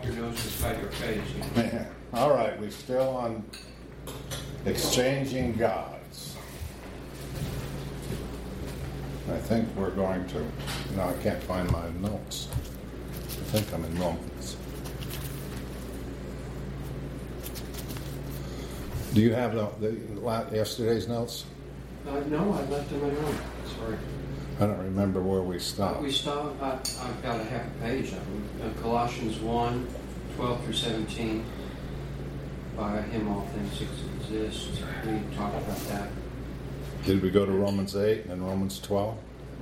off your nose despite your face. All right, we're still on exchanging gods. I think we're going to... No, I can't find my notes. I think I'm in Romans. Do you have yesterday's notes? No, I left them at home. Sorry. I don't remember where we stopped. I've got a half a page of them. Colossians 1, 12 through 17. By him all things exist. We talked about that. Did we go to Romans 8 and then Romans 12?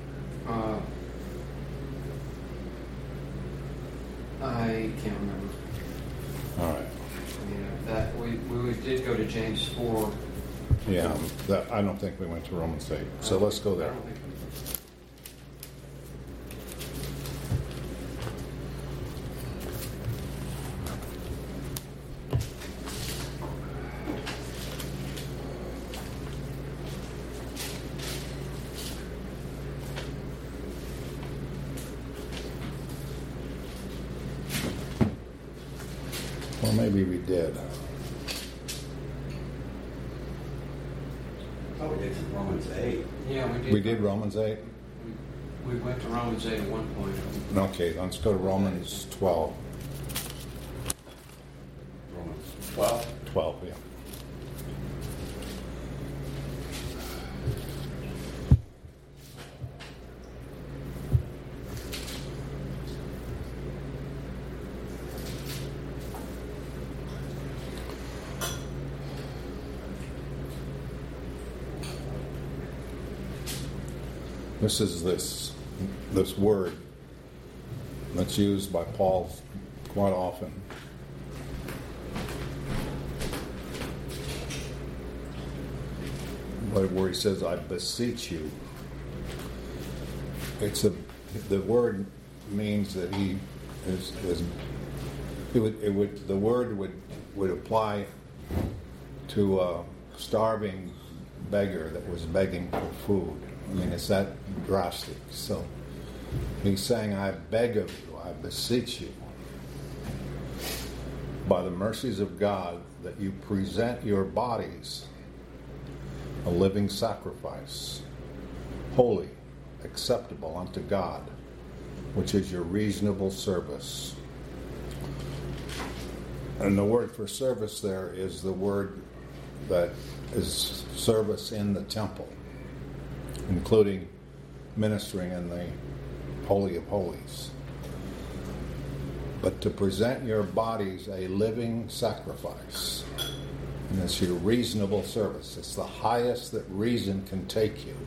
I can't remember. All right. That we did go to James 4. Yeah, I don't think we went to Romans 8. So let's go there. Well, maybe we did. Oh, we did Romans 8. Yeah, we did. We did Romans 8? We went to Romans 8 at one point. Okay, let's go to Romans 12. Romans 12? 12, yeah. This is this word that's used by Paul quite often. Where he says, "I beseech you." The word means that he is the word would apply to a starving beggar that was begging for food. I mean, it's that drastic. So he's saying, I beg of you, I beseech you, by the mercies of God, that you present your bodies a living sacrifice, holy, acceptable unto God, which is your reasonable service. And the word for service there is the word that is service in the temple, including ministering in the Holy of Holies. But to present your bodies a living sacrifice, and it's your reasonable service. It's the highest that reason can take you.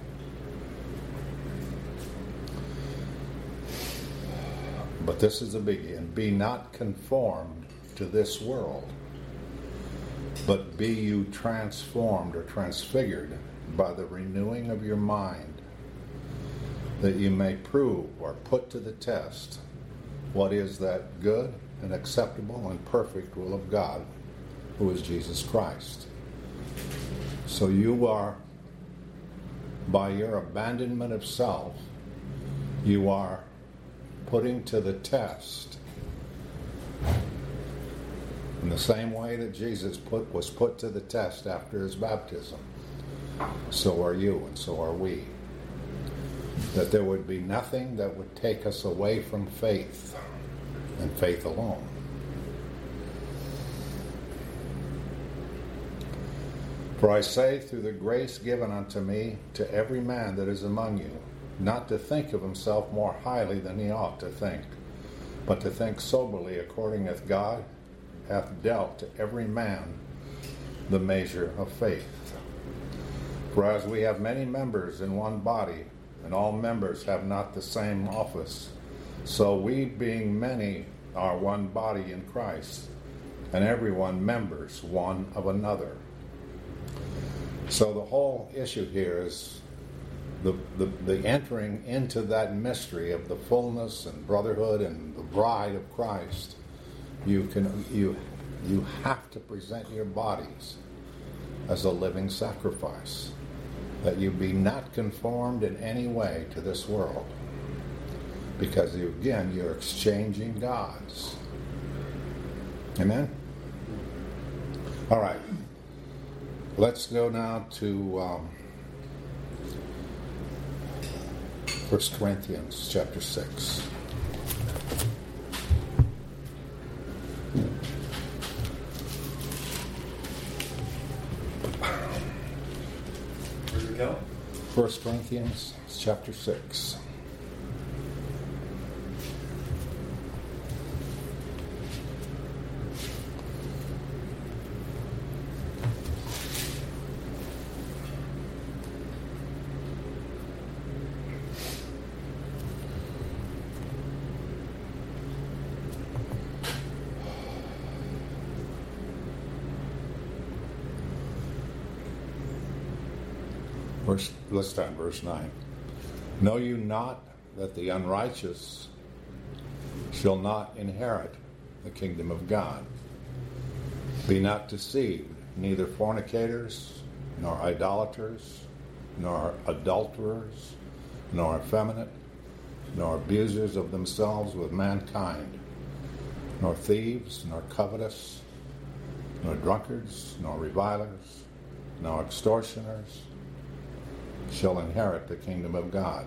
But this is a biggie. And be not conformed to this world, but be you transformed or transfigured by the renewing of your mind, that you may prove or put to the test what is that good and acceptable and perfect will of God, who is Jesus Christ. So you are, by your abandonment of self, you are putting to the test, in the same way that Jesus was put to the test after his baptism. So are you, and so are we. That there would be nothing that would take us away from faith, and faith alone. For I say, through the grace given unto me, to every man that is among you, not to think of himself more highly than he ought to think, but to think soberly, according as God hath dealt to every man the measure of faith. For as we have many members in one body, and all members have not the same office, so we, being many, are one body in Christ, and everyone members one of another. So the whole issue here is the entering into that mystery of the fullness and brotherhood and the bride of Christ. You have to present your bodies as a living sacrifice, that you be not conformed in any way to this world, because you're exchanging gods. Amen? All right. Let's go now to 1 Corinthians chapter 6. Where do we go? 1 Corinthians chapter 6. Let's start in verse 9. Know you not that the unrighteous shall not inherit the kingdom of God? Be not deceived, neither fornicators, nor idolaters, nor adulterers, nor effeminate, nor abusers of themselves with mankind, nor thieves, nor covetous, nor drunkards, nor revilers, nor extortioners shall inherit the kingdom of God.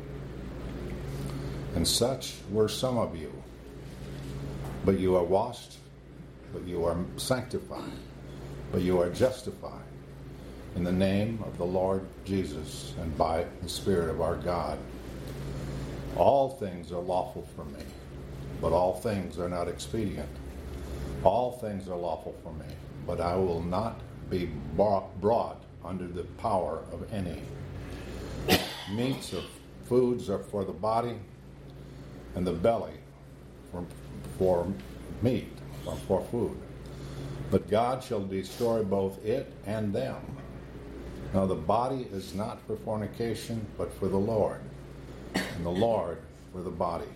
And such were some of you. But you are washed, but you are sanctified, but you are justified in the name of the Lord Jesus and by the Spirit of our God. All things are lawful for me, but all things are not expedient. All things are lawful for me, but I will not be brought under the power of any. Meats or foods are for the body, and the belly for meat or for food. But God shall destroy both it and them. Now the body is not for fornication, but for the Lord, and the Lord for the body.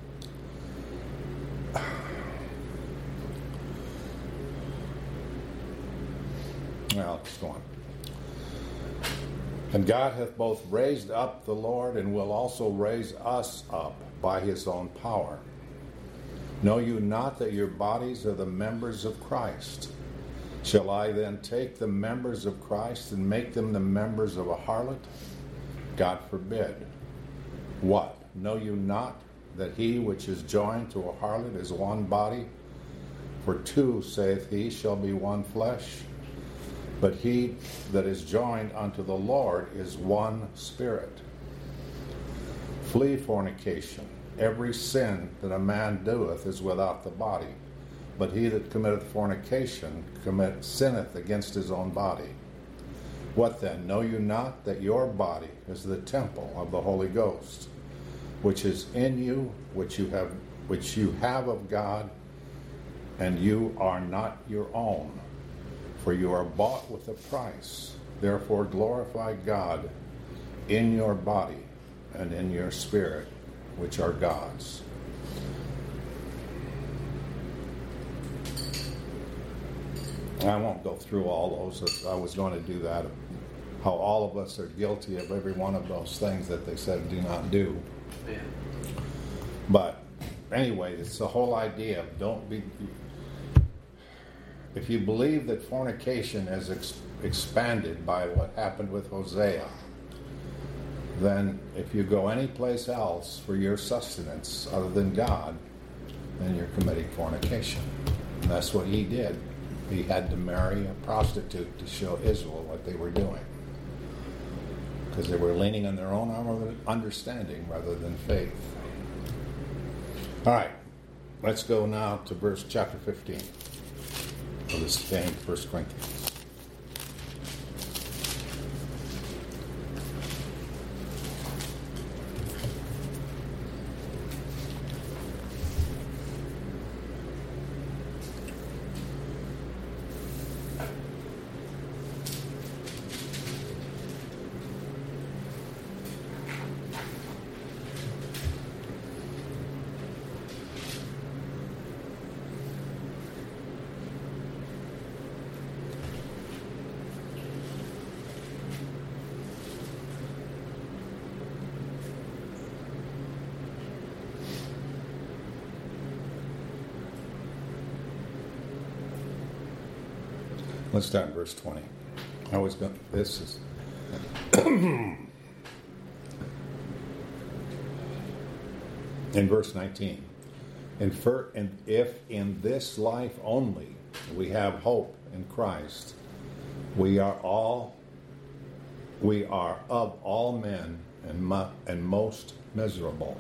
Now, let's go on. And God hath both raised up the Lord, and will also raise us up by his own power. Know you not that your bodies are the members of Christ? Shall I then take the members of Christ and make them the members of a harlot? God forbid. What? Know you not that he which is joined to a harlot is one body? For two, saith he, shall be one flesh. But he that is joined unto the Lord is one spirit. Flee fornication. Every sin that a man doeth is without the body. But he that committeth fornication sinneth against his own body. What then? Know you not that your body is the temple of the Holy Ghost, which is in you, which you have of God, and you are not your own? For you are bought with a price. Therefore glorify God in your body and in your spirit, which are God's. I won't go through all those. I was going to do that. How all of us are guilty of every one of those things that they said do not do. Yeah. But anyway, it's the whole idea of don't be... If you believe that fornication is expanded by what happened with Hosea, then if you go anyplace else for your sustenance other than God, then you're committing fornication. And that's what he did. He had to marry a prostitute to show Israel what they were doing. Because they were leaning on their own understanding rather than faith. All right, let's go now to chapter 15. Of this same 1 Corinthians. Let's start in verse 20. I always go, this is... in verse 19. And if in this life only we have hope in Christ, we are of all men and most miserable.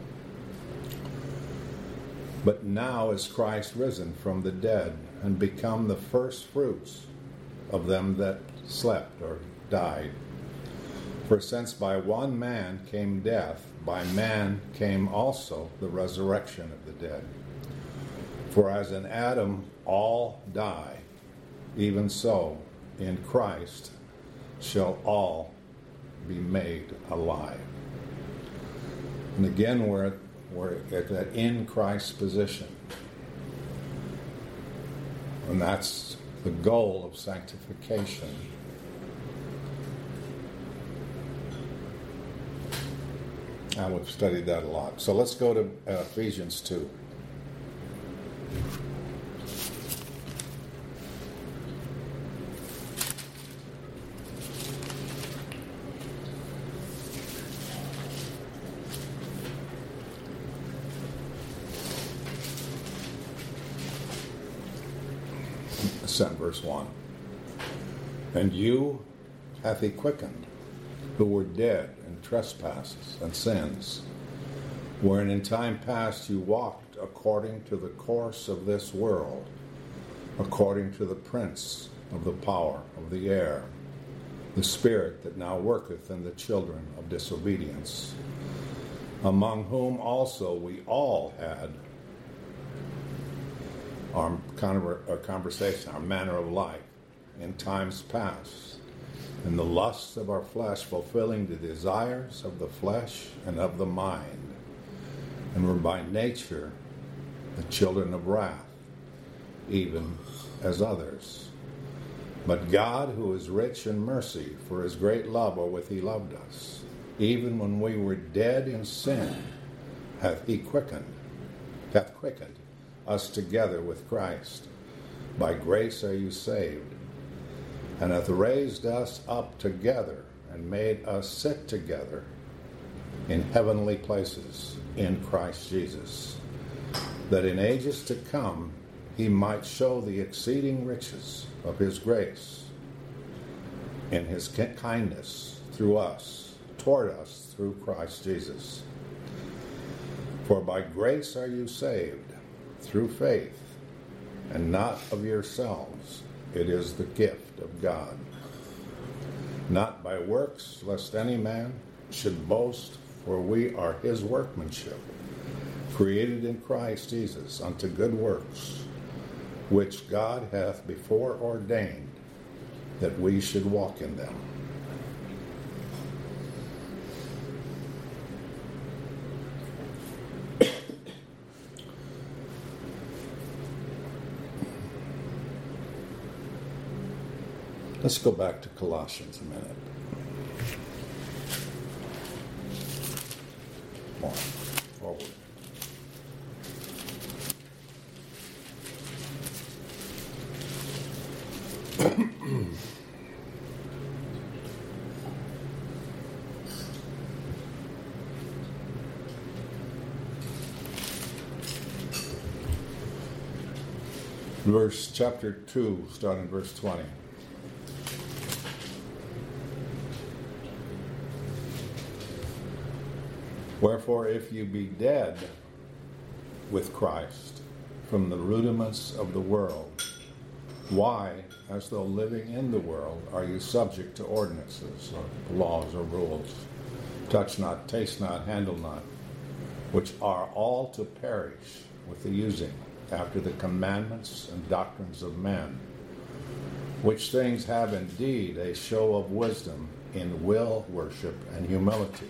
But now is Christ risen from the dead and become the first fruits of them that slept or died. For since by one man came death, by man came also the resurrection of the dead. For as in Adam all die, even so in Christ shall all be made alive. And again, we're at that in Christ position. And that's the goal of sanctification. And we've studied that a lot. So let's go to Ephesians 2. Verse 1. And you hath he quickened, who were dead in trespasses and sins, wherein in time past you walked according to the course of this world, according to the prince of the power of the air, the spirit that now worketh in the children of disobedience, among whom also we all had our conversation, our manner of life in times past, in the lusts of our flesh, fulfilling the desires of the flesh and of the mind, and were by nature the children of wrath, even as others. But God, who is rich in mercy, for his great love wherewith he loved us, even when we were dead in sin, hath quickened us together with Christ. By grace are you saved, and hath raised us up together and made us sit together in heavenly places in Christ Jesus, that in ages to come he might show the exceeding riches of his grace in his kindness toward us through Christ Jesus. For by grace are you saved, through faith, and not of yourselves. It is the gift of God. Not by works, lest any man should boast, for we are his workmanship, created in Christ Jesus unto good works, which God hath before ordained that we should walk in them. Let's go back to Colossians a minute. Come on, forward. Chapter 2, starting verse 20. Wherefore, if you be dead with Christ from the rudiments of the world, why, as though living in the world, are you subject to ordinances or laws or rules? Touch not, taste not, handle not, which are all to perish with the using, after the commandments and doctrines of men, which things have indeed a show of wisdom in will worship and humility,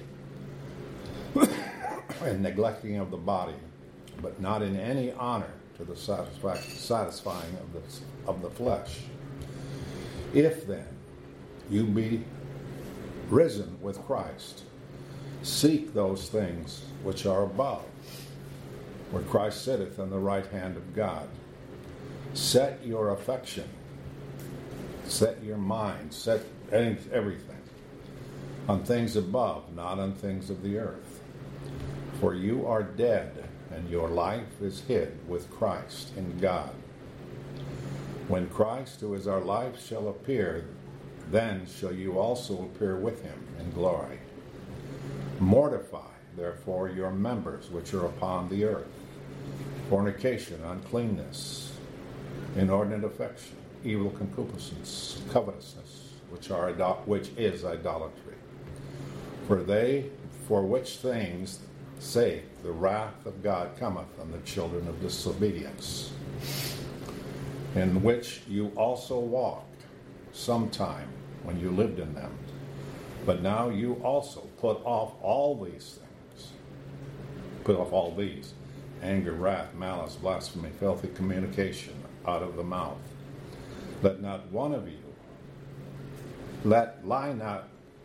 and neglecting of the body, but not in any honor to the satisfying of the flesh. If then you be risen with Christ, seek those things which are above, where Christ sitteth on the right hand of God. Set your affections Set your mind, set everything on things above, not on things of the earth. For you are dead, and your life is hid with Christ in God. When Christ, who is our life, shall appear, then shall you also appear with him in glory. Mortify, therefore, your members which are upon the earth: fornication, uncleanness, inordinate affection, evil concupiscence, covetousness, which is idolatry. For which things sake the wrath of God cometh on the children of disobedience, in which you also walked sometime when you lived in them. But now you also put off all these things. Put off all these: anger, wrath, malice, blasphemy, filthy communication out of the mouth. Let not one of you lie not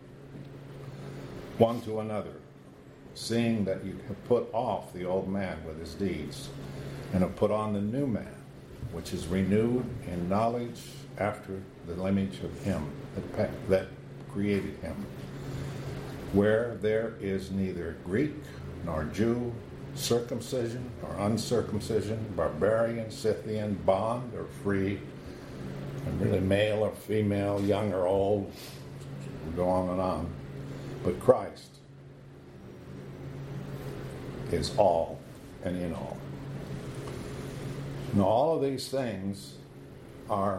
one to another, seeing that you have put off the old man with his deeds, and have put on the new man, which is renewed in knowledge after the image of him that created him, where there is neither Greek nor Jew, circumcision or uncircumcision, barbarian, Scythian, bond or free, and really male or female, young or old, we'll go on and on. But Christ is all and in all. Now, all of these things are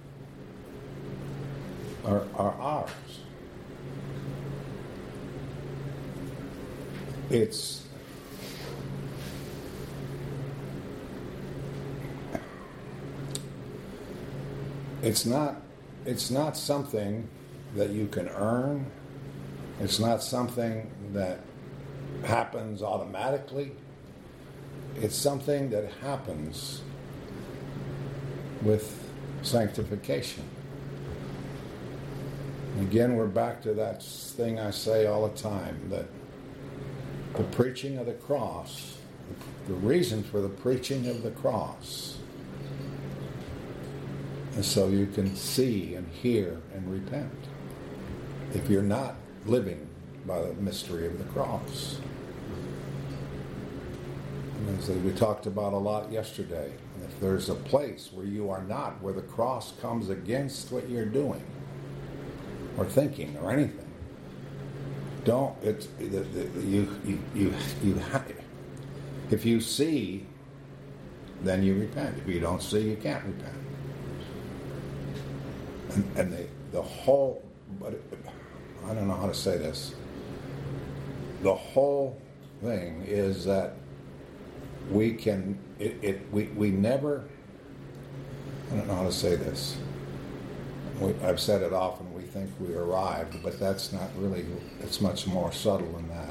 ours. It's not something that you can earn. It's not something that happens automatically. It's something that happens with sanctification. Again, we're back to that thing I say all the time, that the preaching of the cross, the reason for the preaching of the cross is so you can see and hear and repent. If you're not living by the mystery of the cross. And as we talked about a lot yesterday, if there's a place where you are not, where the cross comes against what you're doing or thinking or anything, if you see, then you repent. If you don't see, you can't repent. And the whole, I don't know how to say this. The whole thing is that we never, I don't know how to say this. I've said it often, we think we arrived, but that's not really, it's much more subtle than that.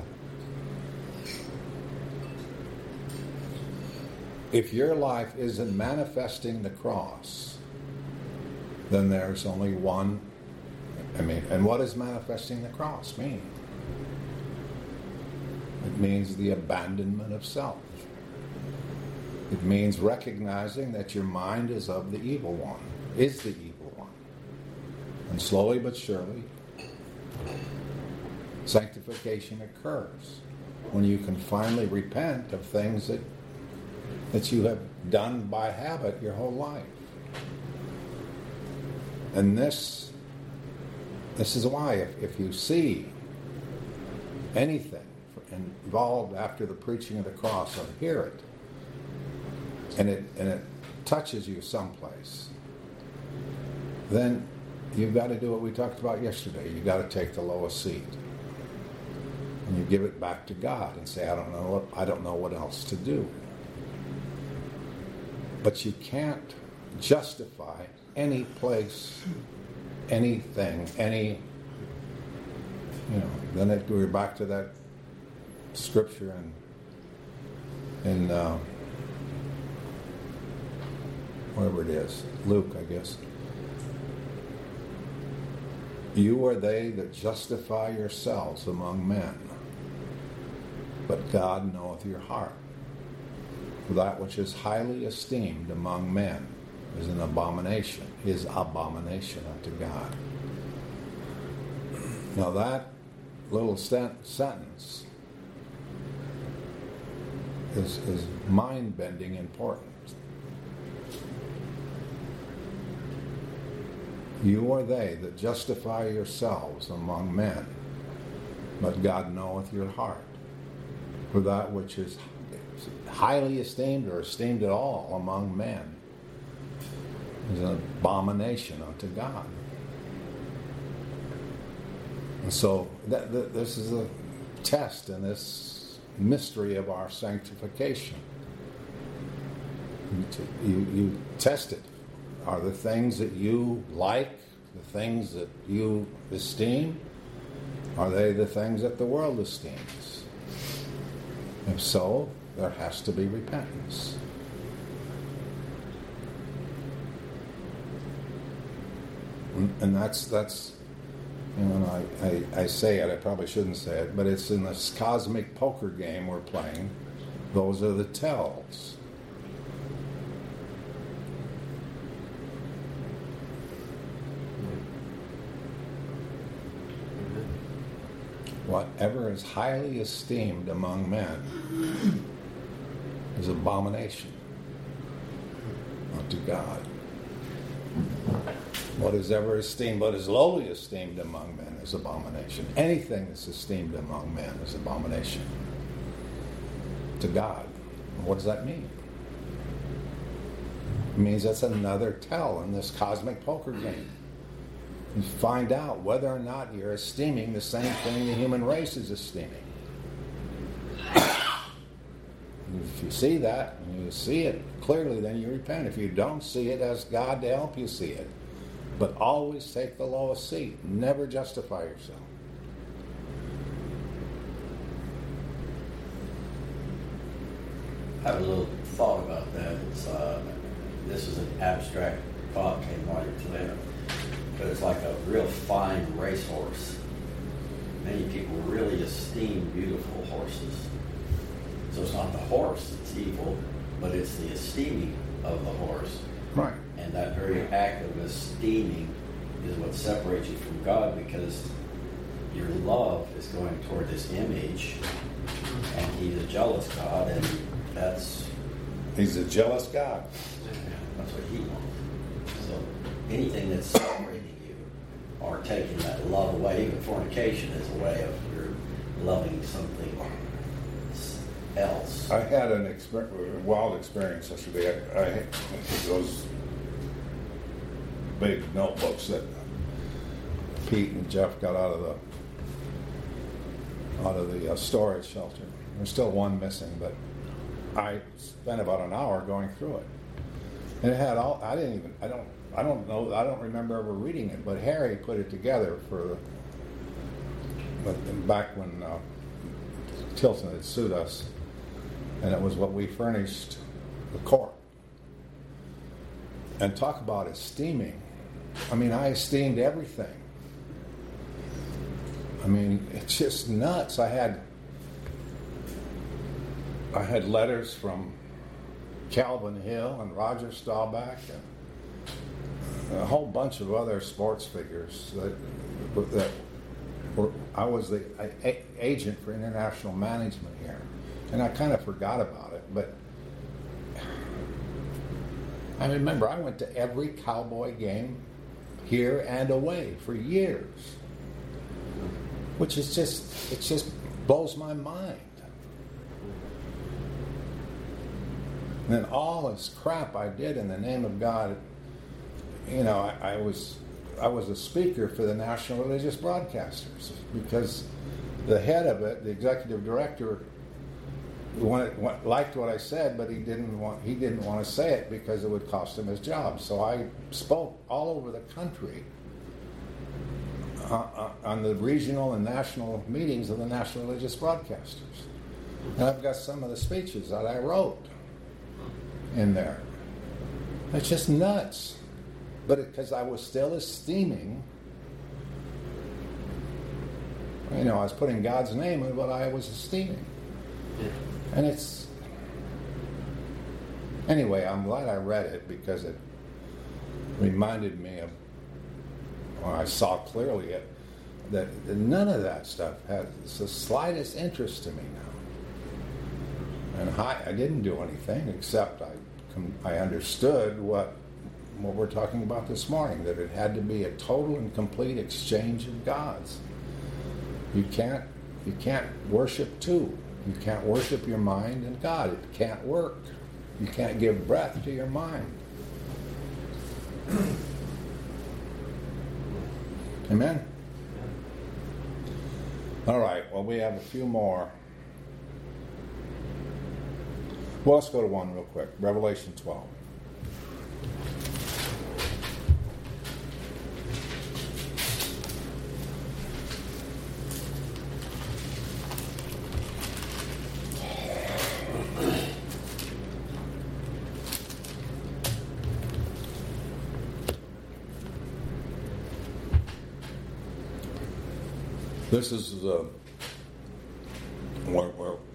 If your life isn't manifesting the cross, then there's only one. And what does manifesting the cross mean? It means the abandonment of self. It means recognizing that your mind is of the evil one, is the evil one. And slowly but surely, sanctification occurs when you can finally repent of things that you have done by habit your whole life. And this is why if you see anything involved after the preaching of the cross or hear it, and it touches you someplace, then you've got to do what we talked about yesterday. You've got to take the lowest seat. And you give it back to God and say, I don't know what else to do. But you can't justify any place, anything, then we're back to that scripture in wherever it is, Luke, I guess. You are they that justify yourselves among men, but God knoweth your heart. For that which is highly esteemed among men is an abomination, unto God. Now that little sentence is mind-bending important. You are they that justify yourselves among men, but God knoweth your heart. For that which is highly esteemed or esteemed at all among men is an abomination unto God. And so this is a test in this mystery of our sanctification. You test it. Are the things that you like, the things that you esteem, are they the things that the world esteems? If so, there has to be repentance. And that's you know, I say it, I probably shouldn't say it, but it's in this cosmic poker game we're playing. Those are the tells. Whatever is highly esteemed among men is abomination unto God. What is ever esteemed, what is lowly esteemed among men is abomination. Anything that's esteemed among men is abomination to God. What does that mean? It means that's another tell in this cosmic poker game. You find out whether or not you're esteeming the same thing the human race is esteeming. If you see that, and you see it clearly, then you repent. If you don't see it, ask God to help you see it. But always take the lowest seat. Never justify yourself. I have a little thought about that. This is an abstract thought came while you're there. But it's like a real fine racehorse. Many people really esteem beautiful horses. So it's not the horse that's evil, but it's the esteeming of the horse. Right. And that very act of esteeming is what separates you from God, because your love is going toward this image, and He's a jealous God, and He's a jealous God. That's what He wants. So anything that's separating you or taking that love away, even fornication is a way of you're loving something else. I had a wild experience yesterday. I had those big notebooks that Pete and Jeff got out of the storage shelter. There's still one missing, but I spent about an hour going through it, and it had all. I don't know. I don't remember ever reading it, but Harry put it together back when Tilson had sued us, and it was what we furnished the court. And talk about esteeming. I mean, I esteemed everything. I mean, it's just nuts. I had letters from Calvin Hill and Roger Staubach and a whole bunch of other sports figures that were. I was the agent for international management here, and I kind of forgot about it. But I remember I went to every Cowboy game here and away for years, which is it just blows my mind. And then all this crap I did in the name of God, you know, I was a speaker for the National Religious Broadcasters, because the head of it, the executive director, liked what I said, but he didn't want to say it because it would cost him his job. So I spoke all over the country on the regional and national meetings of the National Religious Broadcasters. And I've got some of the speeches that I wrote in there. It's just nuts. But because I was still esteeming, you know, I was putting God's name in what I was esteeming. Yeah. And anyway, I'm glad I read it, because reminded me of, or I saw clearly that none of that stuff has the slightest interest to me now. And I didn't do anything except I understood what we're talking about this morning, that it had to be a total and complete exchange of gods. You can't worship two. You can't worship your mind and God. It can't work. You can't give breath to your mind. Amen? All right, well, we have a few more. Well, let's go to one real quick. Revelation 12. This is where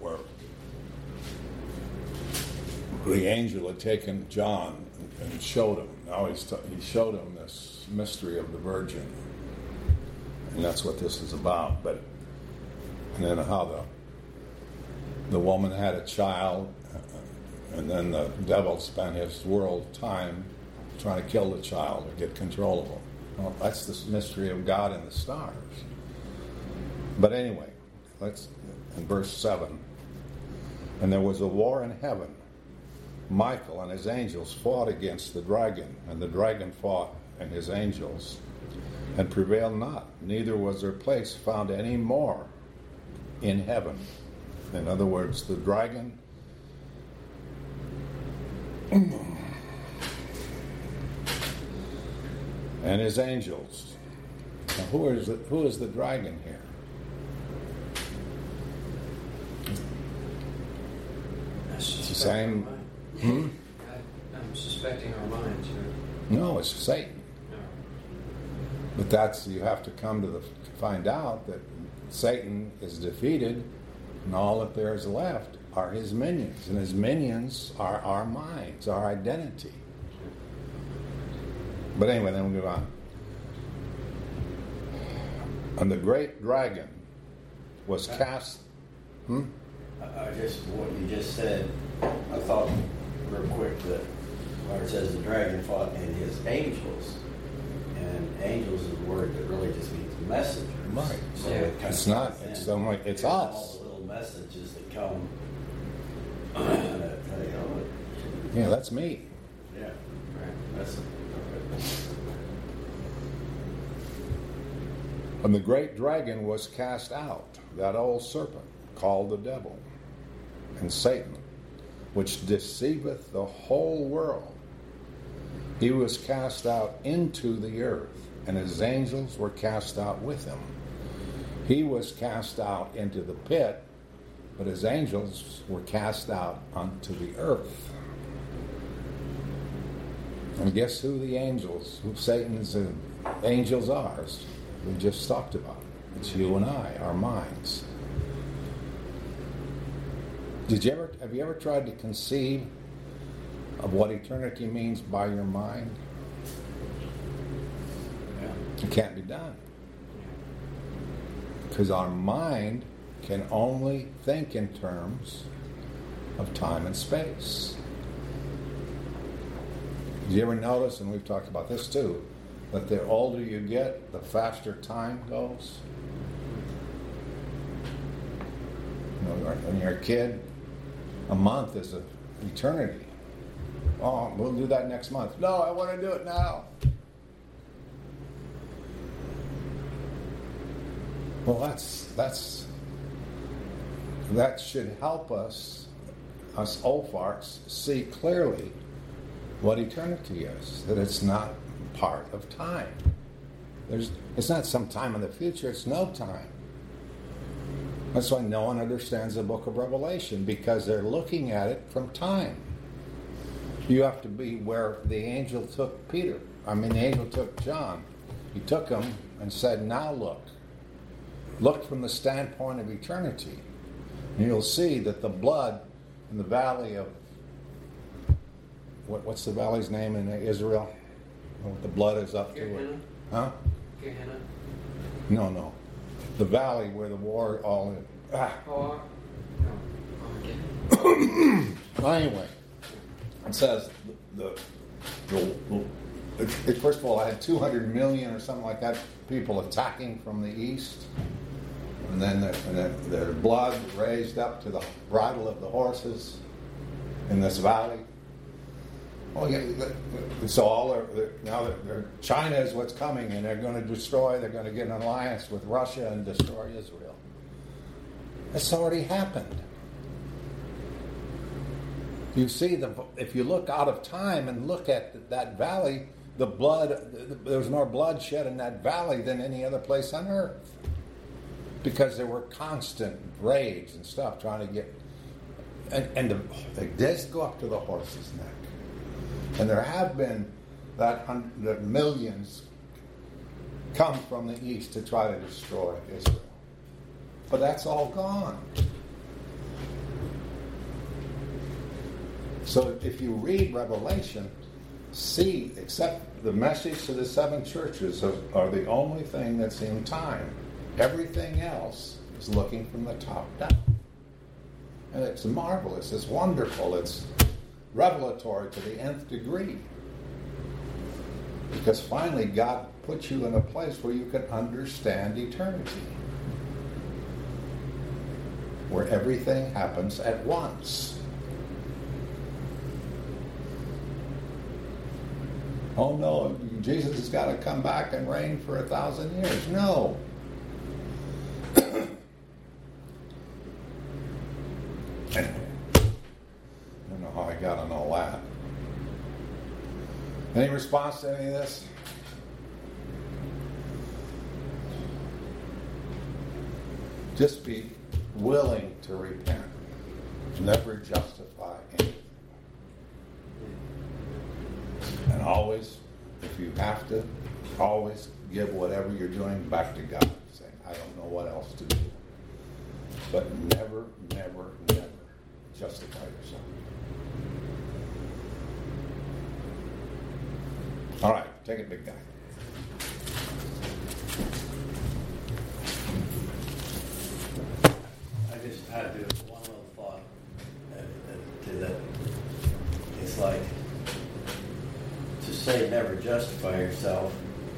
the angel had taken John and showed him. Now he showed him this mystery of the virgin, and that's what this is about. But and then how the woman had a child, and then the devil spent his world time trying to kill the child or get control of him. Well, that's the mystery of God in the stars. But anyway, let's in verse 7. And there was a war in heaven. Michael and his angels fought against the dragon, and the dragon fought and his angels, and prevailed not, neither was their place found any more in heaven. In other words, the dragon and his angels. Now, who is the dragon here? It's the same. I'm suspecting our minds here. No, it's Satan. No. But you have to come to find out that Satan is defeated, and all that there is left are his minions, and his minions are our minds, our identity. But anyway, then we'll go on. And the great dragon was cast. What you just said, I thought real quick that where it says the dragon fought and his angels, and angels is a word that really just means messengers. Right. So Yeah. it kind It's of not. ties in. It's like it's All us. the little messages that come. Yeah, that's me. Yeah, Right. that's okay. And the great dragon was cast out, that old serpent, called the devil, and Satan, which deceiveth the whole world. He was cast out into the earth, and his angels were cast out with him. He was cast out into the pit, but his angels were cast out unto the earth. And guess who Satan's angels are? We just talked about it. It's you and I, our minds. Have you ever tried to conceive of what eternity means by your mind? Yeah. It can't be done. Because our mind can only think in terms of time and space. Did you ever notice, and we've talked about this too, that the older you get, the faster time goes? When you're a kid, a month is an eternity. Oh, we'll do that next month. No, I want to do it now. Well, that should help us old farts, see clearly what eternity is. That it's not part of time. It's not some time in the future. It's no time. That's why no one understands the book of Revelation, because they're looking at it from time. You have to be where the angel took the angel took John. He took him and said, now look. Look from the standpoint of eternity. And you'll see that the blood in the valley of, what's the valley's name in Israel? The blood is up to it. Gehenna? Huh? Gehenna? No. The valley where the war all... Oh, no. Gehenna. Well, anyway, it says first of all, I had 200 million or something like that people attacking from the east, and then their blood raised up to the bridle of the horses in this valley. Oh yeah, so China is what's coming, and they're going to destroy. They're going to get an alliance with Russia and destroy Israel. It's already happened. You see, if you look out of time and look at that valley, there's more blood shed in that valley than any other place on earth. Because there were constant raids and stuff trying to get... And they did go up to the horse's neck. And there have been that millions come from the east to try to destroy Israel. But that's all gone. So if you read Revelation, see, except the message to the seven churches are the only thing that's in time. Everything else is looking from the top down. And it's marvelous, it's wonderful, it's revelatory to the nth degree. Because finally God puts you in a place where you can understand eternity. Where everything happens at once. Oh no, Jesus has got to come back and reign for 1,000 years. No. Anyway, I don't know how I got on all that. Any response to any of this? Just be willing to repent. Never justify anything. And always, if you have to, always give whatever you're doing back to God, saying, I don't know what else to do. But never, never, never justify yourself. All right, take it, big guy. I just had to do one little thought to that. It's like, to say never justify yourself,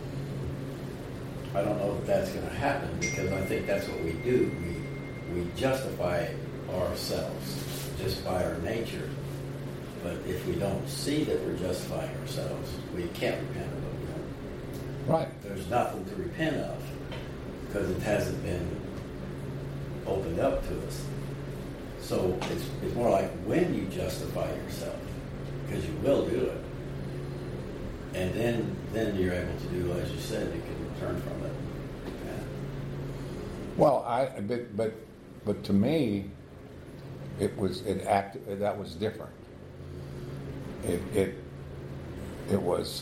I don't know if that's going to happen, because I think that's what we do. We justify ourselves just by our nature. But if we don't see that we're justifying ourselves, we can't repent of what we done. Right. There's nothing to repent of because it hasn't been opened up to us. So it's more like when you justify yourself, because you will do it. And then you're able to do, as you said, you can turn from it. Yeah. Well, but to me, that was different. It was.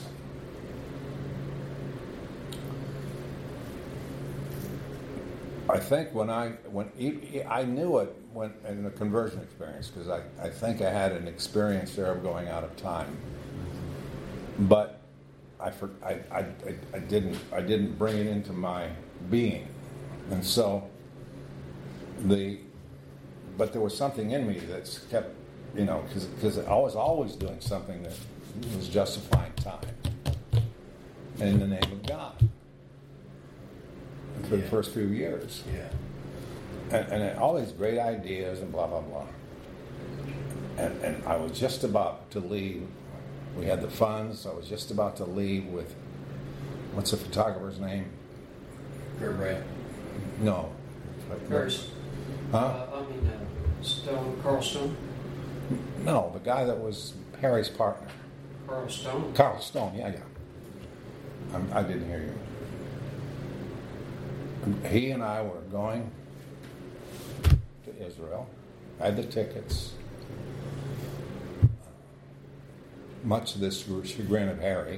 I think when I knew it when in the conversion experience, because I think I had an experience there of going out of time, but I didn't bring it into my being, and so but there was something in me that's kept, because I was always doing something that was justifying time in the name of God for the first few years. Yeah. And all these great ideas and blah, blah, blah. And I was just about to leave. We had the funds. I was just about to leave with, what's the photographer's name? Gerbrand. No. First. Huh? Stone, Carl Stone. No, the guy that was Harry's partner. Carl Stone. Carl Stone, yeah. I didn't hear you. He and I were going to Israel. I had the tickets. Much to this chagrin of Harry.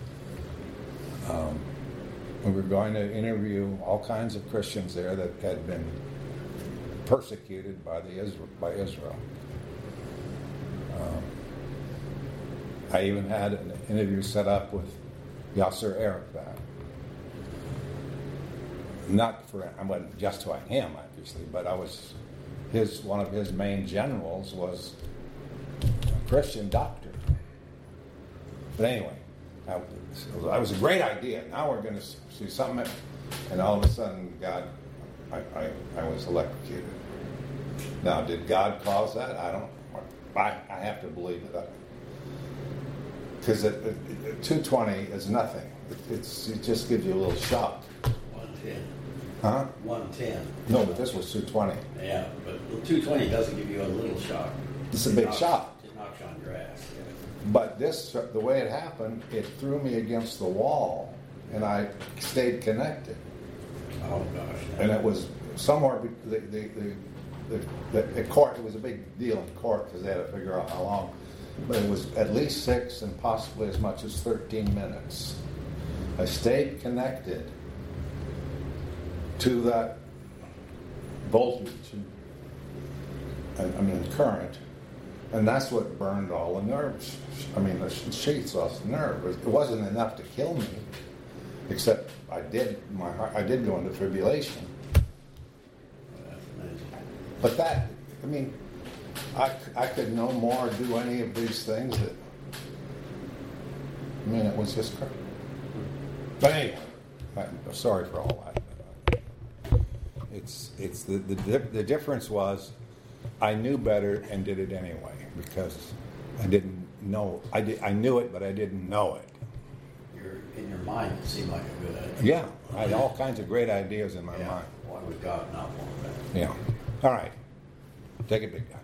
We were going to interview all kinds of Christians there that had been persecuted by Israel. I even had an interview set up with Yasser Arafat. Not for, I wasn't just to him, obviously, but I was one of his main generals was a Christian doctor. But anyway, that was a great idea. Now we're going to see something, and all of a sudden, God, I was electrocuted. Now, did God cause that? I don't. I have to believe it. Because 220 is nothing. It just gives you a little shock. 110. Huh? 110. No, but this was 220. Yeah, but 220 doesn't give you a little shock. It's a big shock. It knocks you on your ass. Yeah. But this, the way it happened, it threw me against the wall, and I stayed connected. Oh gosh. And it was somewhere the court. It was a big deal in court because they had to figure out how long. But it was at least 6 and possibly as much as 13 minutes. I stayed connected to that voltage, current, and that's what burned all the nerves. The sheaths off the nerve. It wasn't enough to kill me, except I did go into fibrillation. That's amazing. But that, I could no more do any of these things that, it was just crazy. But anyway, I'm sorry for all that. It's the difference was I knew better and did it anyway because I didn't know. I knew it, but I didn't know it. In your mind, it seemed like a good idea. Yeah, I had all kinds of great ideas in my mind. Why would God not want that? Yeah. All right. Take it, big guy.